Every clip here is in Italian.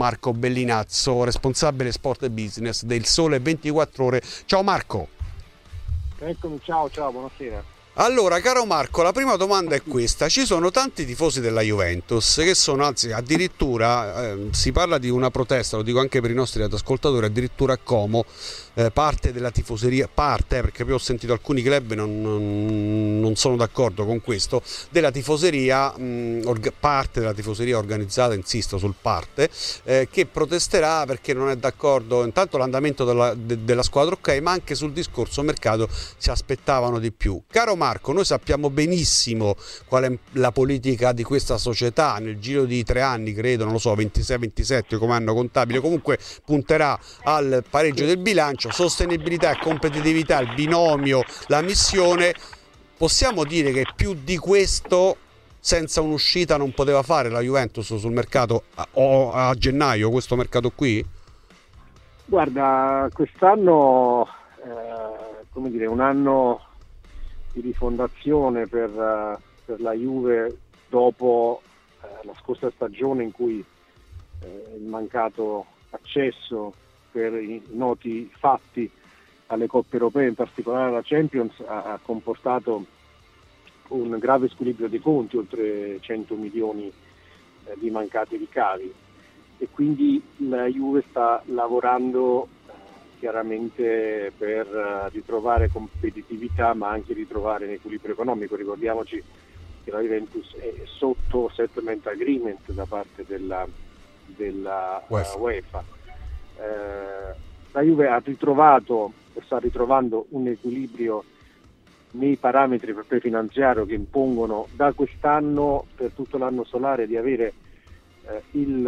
Marco Bellinazzo, responsabile sport e business del Sole 24 Ore. Ciao Marco. Eccomi, ciao, buonasera. Allora, caro Marco, la prima domanda è questa. Ci sono tanti tifosi della Juventus che sono, anzi addirittura si parla di una protesta, lo dico anche per i nostri ascoltatori, addirittura a Como parte della tifoseria, perché poi ho sentito alcuni club non sono d'accordo con questo, della tifoseria, parte della tifoseria organizzata, insisto sul parte, che protesterà perché non è d'accordo intanto l'andamento della squadra, ok, ma anche sul discorso mercato si aspettavano di più. Caro Marco, noi sappiamo benissimo qual è la politica di questa società, nel giro di 3 anni, credo, non lo so, 26-27 come anno contabile, comunque punterà al pareggio del bilancio, sostenibilità e competitività, il binomio, la missione. Possiamo dire che più di questo senza un'uscita non poteva fare la Juventus sul mercato a gennaio, questo mercato qui? Guarda, quest'anno come dire, un anno di rifondazione per la Juve dopo la scorsa stagione in cui il mancato accesso per i noti fatti alle coppe europee, in particolare alla Champions, ha comportato un grave squilibrio dei conti, oltre 100 milioni di mancati ricavi, e quindi la Juve sta lavorando chiaramente per ritrovare competitività ma anche ritrovare un equilibrio economico. Ricordiamoci che la Juventus è sotto settlement agreement da parte della UEFA. La Juve ha ritrovato e sta ritrovando un equilibrio nei parametri prefinanziari che impongono da quest'anno per tutto l'anno solare di avere il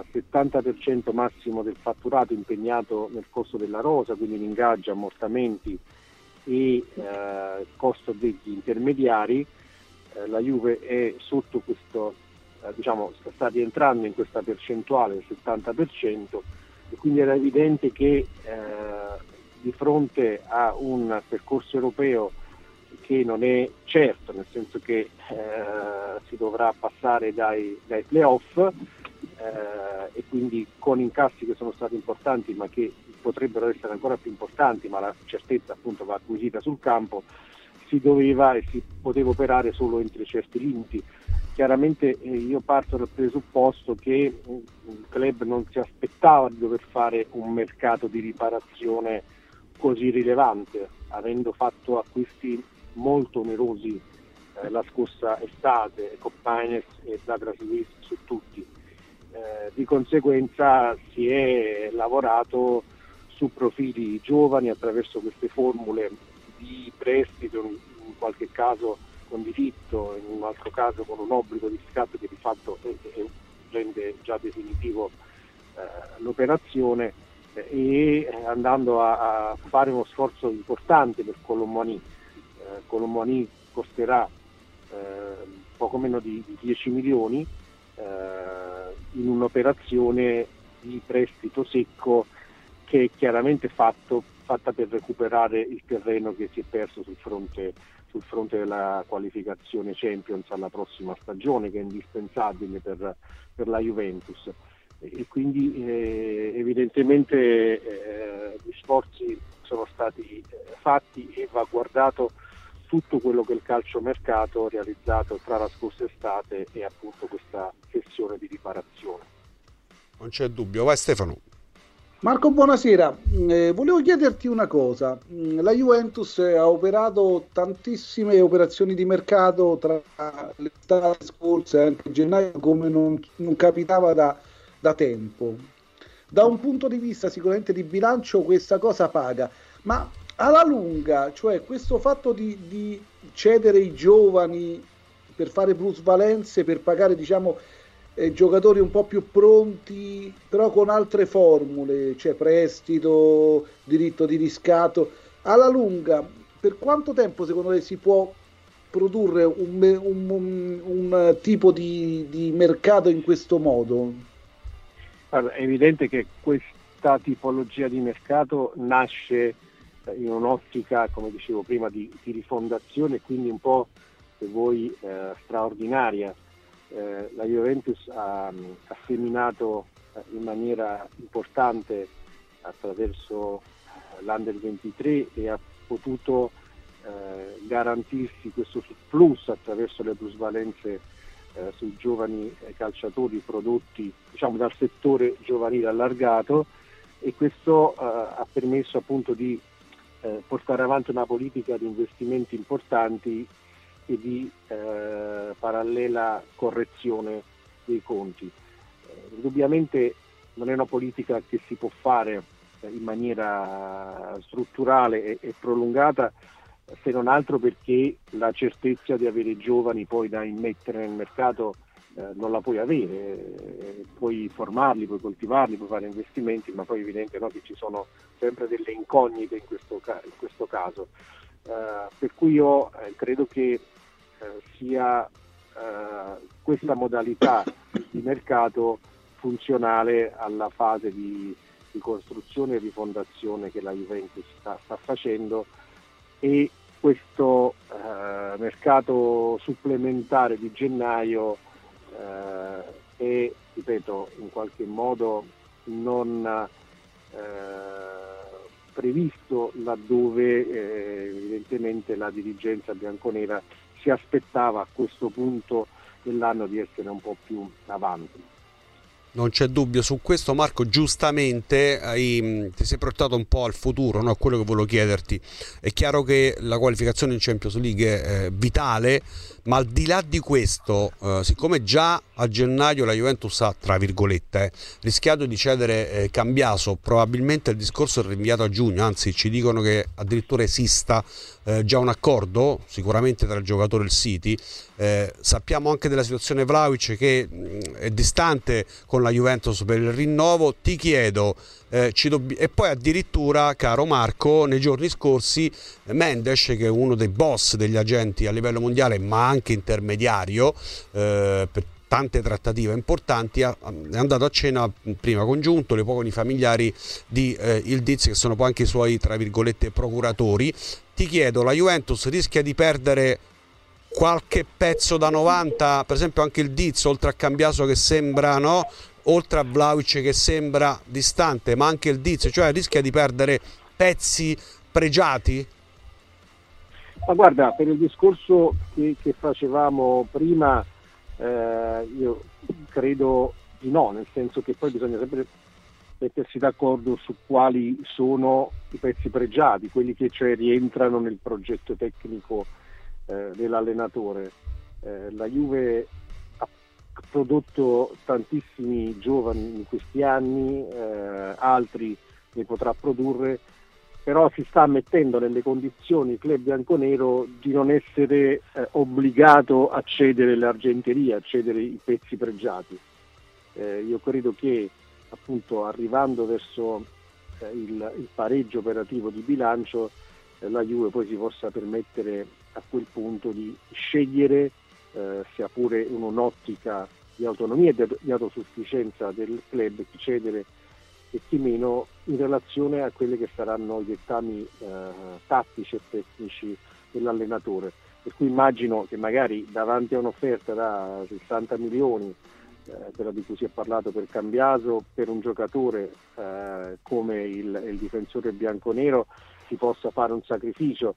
70% massimo del fatturato impegnato nel costo della rosa, quindi in ingaggio, ammortamenti e costo degli intermediari. La Juve è sotto questo, sta rientrando in questa percentuale del 70%, e quindi era evidente che di fronte a un percorso europeo che non è certo, nel senso che si dovrà passare dai playoff e quindi con incassi che sono stati importanti ma che potrebbero essere ancora più importanti, ma la certezza appunto va acquisita sul campo, si doveva e si poteva operare solo entro certi limiti. Chiaramente io parto dal presupposto che il club non si aspettava di dover fare un mercato di riparazione così rilevante, avendo fatto acquisti molto onerosi la scorsa estate, Coppines e Douglas Luiz su tutti. Di conseguenza si è lavorato su profili giovani attraverso queste formule di prestito, in qualche caso con diritto, in un altro caso con un obbligo di riscatto che di fatto rende già definitivo l'operazione, e andando a fare uno sforzo importante per Colomboani. Colomboani costerà poco meno di 10 milioni in un'operazione di prestito secco che è chiaramente fatta per recuperare il terreno che si è perso sul fronte della qualificazione Champions alla prossima stagione, che è indispensabile per la Juventus. E quindi evidentemente gli sforzi sono stati fatti e va guardato tutto quello che è il calciomercato realizzato tra la scorsa estate e appunto questa sessione di riparazione. Non c'è dubbio, vai Stefano. Marco, buonasera. Volevo chiederti una cosa. La Juventus ha operato tantissime operazioni di mercato tra l'estate scorsa e anche gennaio come non capitava da tempo. Da un punto di vista sicuramente di bilancio questa cosa paga, ma alla lunga, cioè questo fatto di cedere i giovani per fare plusvalenze, per pagare giocatori un po' più pronti, però con altre formule, cioè prestito, diritto di riscatto, alla lunga, per quanto tempo secondo lei si può produrre un tipo di mercato in questo modo? Allora, è evidente che questa tipologia di mercato nasce in un'ottica, come dicevo prima, di rifondazione, quindi un po', se vuoi, straordinaria. La Juventus ha seminato in maniera importante attraverso l'Under 23 e ha potuto garantirsi questo surplus attraverso le plusvalenze sui giovani calciatori prodotti, diciamo, dal settore giovanile allargato, e questo ha permesso appunto di portare avanti una politica di investimenti importanti e di parallela correzione dei conti. Indubbiamente non è una politica che si può fare in maniera strutturale e prolungata, se non altro perché la certezza di avere giovani poi da immettere nel mercato non la puoi avere. Puoi formarli, puoi coltivarli, puoi fare investimenti, ma poi è evidente, no, che ci sono sempre delle incognite in questo caso. Per cui io credo che sia questa modalità di mercato funzionale alla fase di costruzione e rifondazione che la Juventus sta facendo, e questo mercato supplementare di gennaio è, ripeto, in qualche modo non previsto, laddove evidentemente la dirigenza bianconera si aspettava a questo punto dell'anno di essere un po' più avanti. Non c'è dubbio su questo, Marco. Giustamente ti sei portato un po' al futuro, no? Quello che volevo chiederti. È chiaro che la qualificazione in Champions League è vitale, ma al di là di questo, siccome già a gennaio la Juventus ha, tra virgolette, rischiato di cedere Cambiaso, probabilmente il discorso è rinviato a giugno, anzi ci dicono che addirittura esista già un accordo, sicuramente tra il giocatore e il City. Sappiamo anche della situazione Vlahovic, che è distante con la Juventus per il rinnovo. Ti chiedo, e poi addirittura, caro Marco, nei giorni scorsi Mendes, che è uno dei boss degli agenti a livello mondiale ma anche intermediario per tante trattative importanti, è andato a cena prima con Giuntoli, poi con i familiari di Yildiz, che sono poi anche i suoi, tra virgolette, procuratori. Ti chiedo, la Juventus rischia di perdere qualche pezzo da 90, per esempio anche il Diz, oltre a Cambiaso che sembra, no? Oltre a Vlahovic che sembra distante, ma anche il Diz, cioè rischia di perdere pezzi pregiati? Ma guarda, per il discorso che facevamo prima, io credo di no, nel senso che poi bisogna sempre mettersi d'accordo su quali sono i pezzi pregiati, quelli che cioè rientrano nel progetto tecnico dell'allenatore. La Juve ha prodotto tantissimi giovani in questi anni, altri ne potrà produrre, però si sta mettendo nelle condizioni il club bianconero di non essere obbligato a cedere l'argenteria, a cedere i pezzi pregiati. Io credo che appunto arrivando verso il pareggio operativo di bilancio, la Juve poi si possa permettere a quel punto di scegliere, sia pure in un'ottica di autonomia e di autosufficienza del club, chi cedere e chi meno, in relazione a quelli che saranno i dettami tattici e tecnici dell'allenatore. Per cui immagino che magari davanti a un'offerta da 60 milioni, quella di cui si è parlato per Cambiaso, per un giocatore come il difensore bianconero, si possa fare un sacrificio,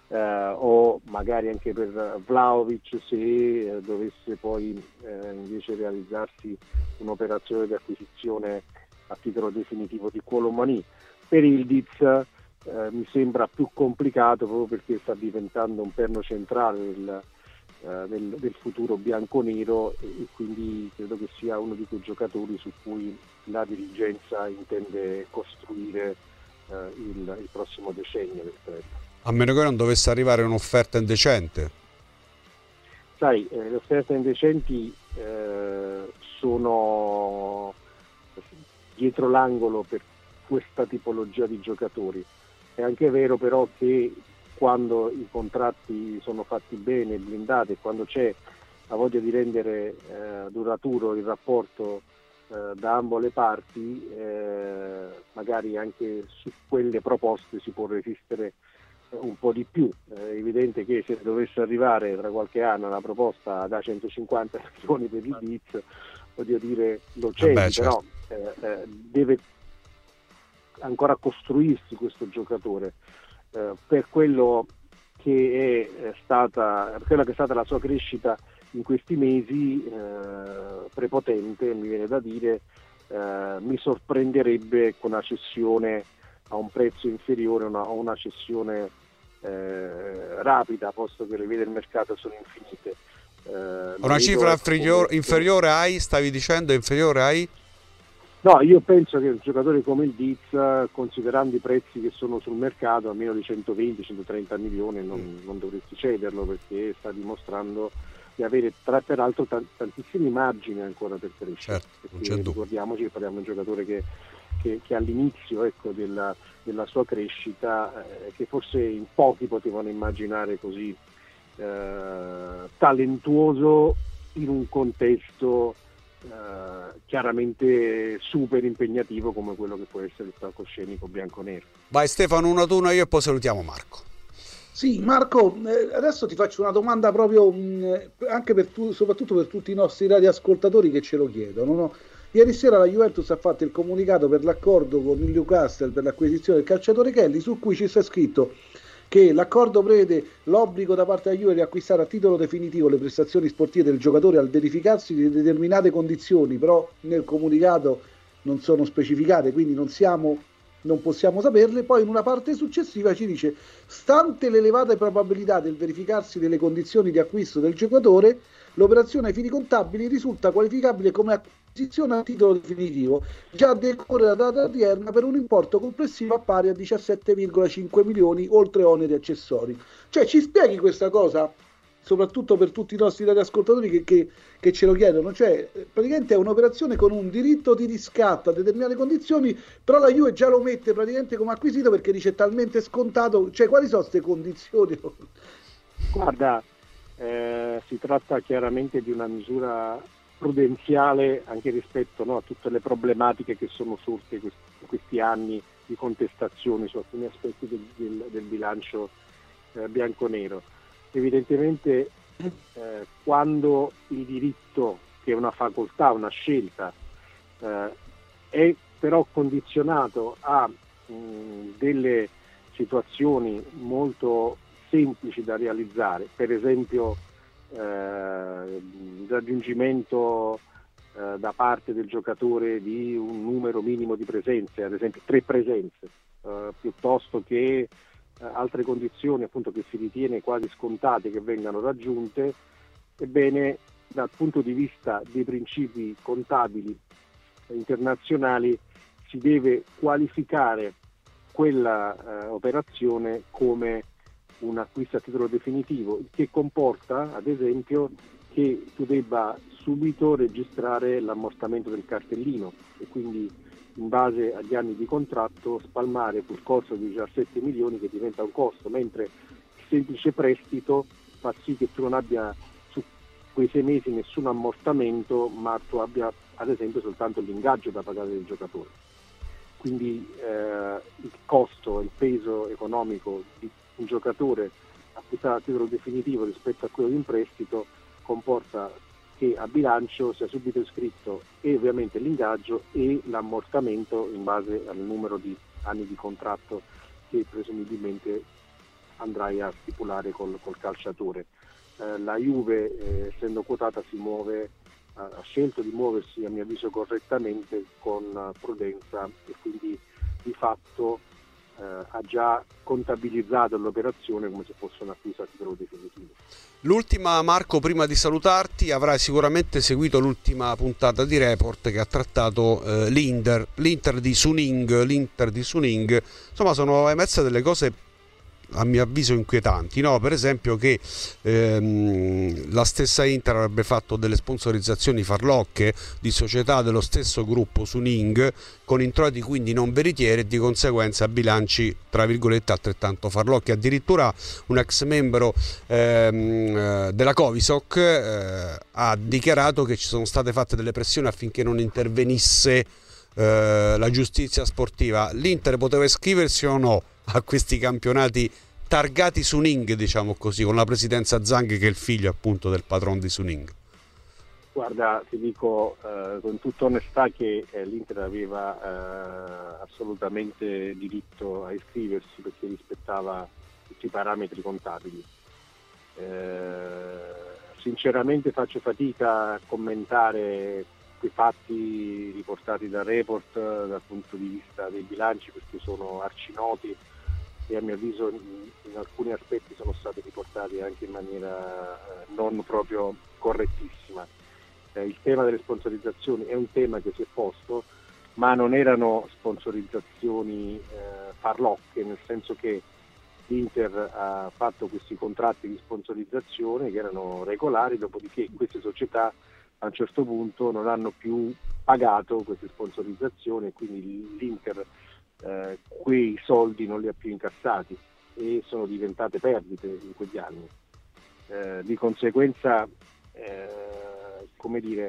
o magari anche per Vlahovic, se dovesse poi invece realizzarsi un'operazione di acquisizione a titolo definitivo di Colomani. Per Yildiz mi sembra più complicato, proprio perché sta diventando un perno centrale del futuro bianconero, e quindi credo che sia uno di quei giocatori su cui la dirigenza intende costruire il prossimo decennio del club. A meno che non dovesse arrivare un'offerta indecente. Sai, le offerte indecenti sono dietro l'angolo per questa tipologia di giocatori. È anche vero però che quando i contratti sono fatti bene, blindati, e quando c'è la voglia di rendere duraturo il rapporto da ambo le parti, magari anche su quelle proposte si può resistere un po' di più. È evidente che se dovesse arrivare tra qualche anno una proposta da 150 milioni per il Diz, voglio dire, lo cedi, certo. Però deve ancora costruirsi questo giocatore, per quello che è stata la sua crescita in questi mesi, prepotente, mi viene da dire. Mi sorprenderebbe con una cessione a un prezzo inferiore o una cessione rapida, posto che le vie del mercato sono infinite. Una cifra inferiore ai, stavi dicendo, inferiore ai? No, io penso che un giocatore come il Diz, considerando i prezzi che sono sul mercato, a meno di 120-130 milioni non dovresti cederlo, perché sta dimostrando di avere peraltro tantissimi margini ancora per crescere. Certo, ricordiamoci che parliamo di un giocatore che all'inizio, ecco, della sua crescita, che forse in pochi potevano immaginare così talentuoso in un contesto chiaramente super impegnativo come quello che può essere il palcoscenico bianconero. Vai Stefano, 1-1 io e poi salutiamo Marco. Sì, Marco, adesso ti faccio una domanda proprio anche soprattutto per tutti i nostri radioascoltatori che ce lo chiedono, no? Ieri sera la Juventus ha fatto il comunicato per l'accordo con il Newcastle per l'acquisizione del calciatore Kelly, su cui ci sta scritto che l'accordo prevede l'obbligo da parte della Juve di acquistare a titolo definitivo le prestazioni sportive del giocatore al verificarsi di determinate condizioni, però nel comunicato non sono specificate, quindi non possiamo saperle. Poi in una parte successiva ci dice: stante l'elevata probabilità del verificarsi delle condizioni di acquisto del giocatore, l'operazione ai fini contabili risulta qualificabile come acquisizione a titolo definitivo già a decorrere la data odierna per un importo complessivo pari a 17,5 milioni oltre oneri accessori. Cioè, ci spieghi questa cosa, soprattutto per tutti i nostri radioascoltatori che ce lo chiedono? Cioè, praticamente è un'operazione con un diritto di riscatto a determinate condizioni, però la Juve già lo mette praticamente come acquisito perché dice è talmente scontato. Cioè, quali sono queste condizioni? Guarda, si tratta chiaramente di una misura prudenziale anche rispetto, no, a tutte le problematiche che sono sorte in questi anni di contestazioni su alcuni aspetti del bilancio bianconero. Evidentemente quando il diritto, che è una facoltà, una scelta, è però condizionato a delle situazioni molto semplici da realizzare, per esempio il raggiungimento da parte del giocatore di un numero minimo di presenze, ad esempio 3 presenze, piuttosto che altre condizioni appunto che si ritiene quasi scontate che vengano raggiunte. Ebbene, dal punto di vista dei principi contabili internazionali si deve qualificare quella operazione come un acquisto a titolo definitivo, il che comporta ad esempio che tu debba subito registrare l'ammortamento del cartellino e quindi in base agli anni di contratto spalmare quel costo di 17 milioni che diventa un costo, mentre il semplice prestito fa sì che tu non abbia su quei 6 mesi nessun ammortamento, ma tu abbia ad esempio soltanto l'ingaggio da pagare del giocatore. Quindi il costo, il peso economico di un giocatore acquistato a titolo definitivo rispetto a quello di un prestito comporta che a bilancio sia subito iscritto e ovviamente l'ingaggio e l'ammortamento in base al numero di anni di contratto che presumibilmente andrai a stipulare col calciatore. La Juve, essendo quotata, ha scelto di muoversi a mio avviso correttamente, con prudenza, e quindi di fatto ha già contabilizzato l'operazione come se fosse un acquisto a titolo definitivo. L'ultima, Marco, prima di salutarti, avrai sicuramente seguito l'ultima puntata di Report che ha trattato l'Inter di Suning. Insomma, sono emerse delle cose a mio avviso inquietanti, no? Per esempio che la stessa Inter avrebbe fatto delle sponsorizzazioni farlocche di società dello stesso gruppo Suning con introiti quindi non veritieri e di conseguenza bilanci tra virgolette altrettanto farlocchi. Addirittura un ex membro della Covisoc ha dichiarato che ci sono state fatte delle pressioni affinché non intervenisse la giustizia sportiva. L'Inter poteva iscriversi o no a questi campionati targati Suning, diciamo così, con la presidenza Zhang che è il figlio appunto del patron di Suning? Guarda, ti dico con tutta onestà che l'Inter aveva assolutamente diritto a iscriversi perché rispettava tutti i parametri contabili. Sinceramente faccio fatica a commentare quei fatti riportati dal report dal punto di vista dei bilanci, perché sono arcinoti e a mio avviso in alcuni aspetti sono stati riportati anche in maniera non proprio correttissima. Il tema delle sponsorizzazioni è un tema che si è posto, ma non erano sponsorizzazioni farlocche, nel senso che l'Inter ha fatto questi contratti di sponsorizzazione che erano regolari, dopodiché queste società a un certo punto non hanno più pagato queste sponsorizzazioni e quindi l'Inter quei soldi non li ha più incassati e sono diventate perdite in quegli anni. Di conseguenza, come dire,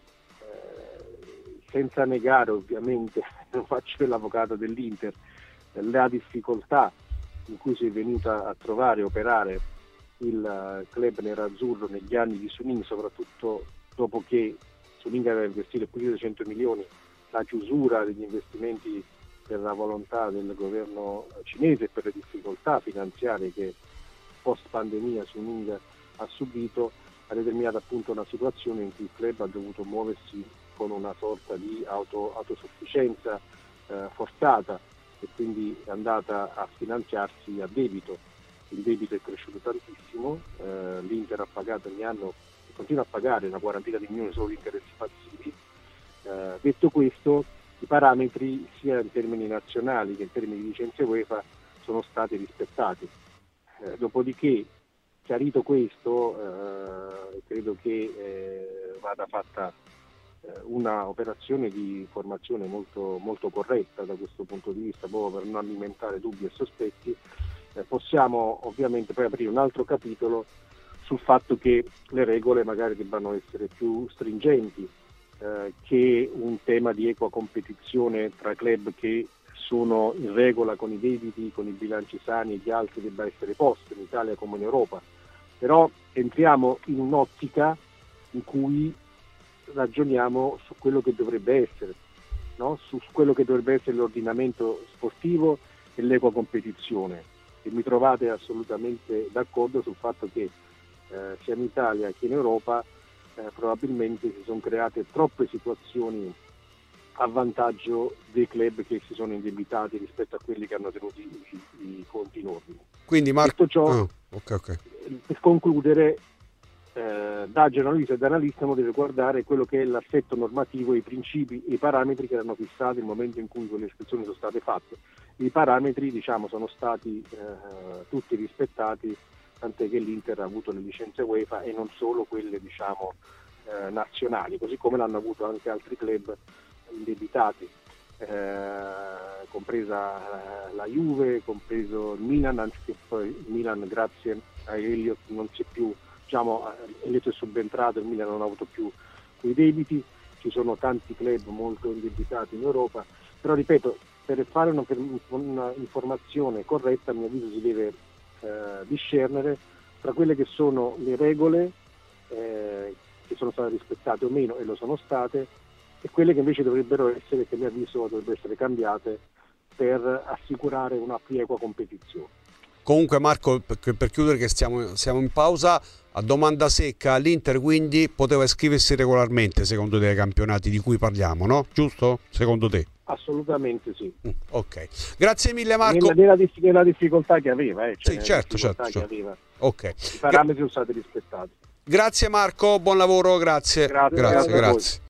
senza negare ovviamente, non faccio l'avvocato dell'Inter, la difficoltà in cui si è venuta a trovare e operare il club nerazzurro negli anni di Suning, soprattutto dopo che Suning aveva investito più di 100 milioni, la chiusura degli investimenti per la volontà del governo cinese e per le difficoltà finanziarie che post pandemia Suning ha subito, ha determinato appunto una situazione in cui il club ha dovuto muoversi con una sorta di autosufficienza forzata e quindi è andata a finanziarsi a debito. Il debito è cresciuto tantissimo, l'Inter ha pagato ogni anno e continua a pagare una quarantina di milioni solo di interessi passivi. Detto questo, i parametri sia in termini nazionali che in termini di licenze UEFA sono stati rispettati. Dopodiché, chiarito questo, credo che vada fatta una operazione di formazione molto, molto corretta da questo punto di vista, proprio per non alimentare dubbi e sospetti. Possiamo ovviamente poi aprire un altro capitolo sul fatto che le regole magari debbano essere più stringenti, che un tema di equa competizione tra club che sono in regola con i debiti, con i bilanci sani e gli altri debba essere posto in Italia come in Europa. Però entriamo in un'ottica in cui ragioniamo su quello che dovrebbe essere, no? Su quello che dovrebbe essere l'ordinamento sportivo e l'equa competizione, e mi trovate assolutamente d'accordo sul fatto che sia in Italia che in Europa probabilmente si sono create troppe situazioni a vantaggio dei club che si sono indebitati rispetto a quelli che hanno tenuto i conti in ordine. Quindi Marco, detto ciò, per concludere, da giornalista e da analista uno deve guardare quello che è l'assetto normativo, i principi e i parametri che erano fissati nel momento in cui quelle iscrizioni sono state fatte. I parametri, diciamo, sono stati tutti rispettati, tant'è che l'Inter ha avuto le licenze UEFA e non solo quelle, diciamo, nazionali, così come l'hanno avuto anche altri club indebitati, compresa la Juve, compreso il Milan, anche che poi il Milan grazie a Elliott non c'è più, diciamo, Elliott è subentrato, il Milan non ha avuto più quei debiti. Ci sono tanti club molto indebitati in Europa, però ripeto, per fare una informazione corretta, a mio avviso si deve discernere tra quelle che sono le regole che sono state rispettate o meno, e lo sono state, e quelle che invece dovrebbero essere, che a mio avviso dovrebbero essere cambiate per assicurare una più equa competizione. Comunque Marco, per chiudere che siamo in pausa, a domanda secca, l'Inter quindi poteva iscriversi regolarmente secondo te ai campionati di cui parliamo, no? Giusto? Secondo te? Assolutamente sì. Ok, grazie mille Marco. Nella difficoltà che aveva, sì, certo. Che aveva. Ok. I parametri sono stati rispettati. Grazie Marco, buon lavoro, grazie. Grazie.